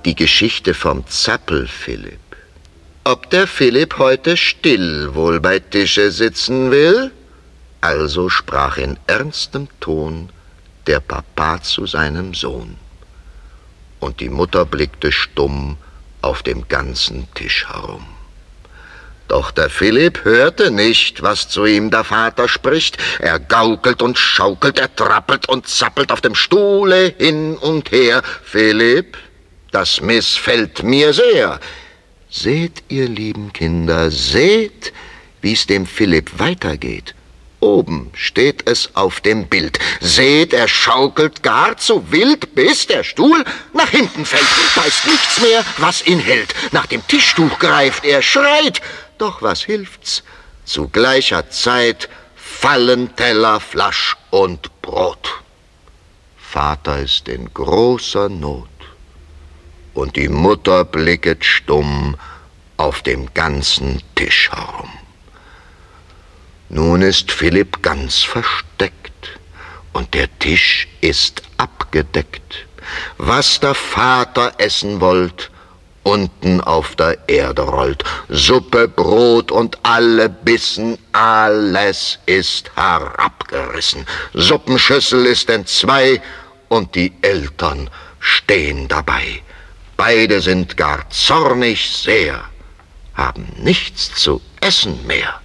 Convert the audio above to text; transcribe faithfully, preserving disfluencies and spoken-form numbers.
Die Geschichte vom Zappel-Philipp. Ob der Philipp heute still wohl bei Tische sitzen will? Also sprach in ernstem Ton der Papa zu seinem Sohn. Und die Mutter blickte stumm auf dem ganzen Tisch herum. Doch der Philipp hörte nicht, was zu ihm der Vater spricht. Er gaukelt und schaukelt, er trappelt und zappelt auf dem Stuhle hin und her. Philipp, das missfällt mir sehr. Seht, ihr lieben Kinder, seht, wie's dem Philipp weitergeht. Oben steht es auf dem Bild. Seht, er schaukelt gar zu wild, bis der Stuhl nach hinten fällt. Da ist nichts mehr, was ihn hält. Nach dem Tischtuch greift er, schreit. Doch was hilft's? Zu gleicher Zeit fallen Teller, Flasch und Brot. Vater ist in großer Not. Und die Mutter blicket stumm auf dem ganzen Tisch herum. Nun ist Philipp ganz versteckt und der Tisch ist abgedeckt. Was der Vater essen wollt, unten auf der Erde rollt. Suppe, Brot und alle Bissen, alles ist herabgerissen. Suppenschüssel ist entzwei und die Eltern stehen dabei. Beide sind gar zornig sehr, haben nichts zu essen mehr.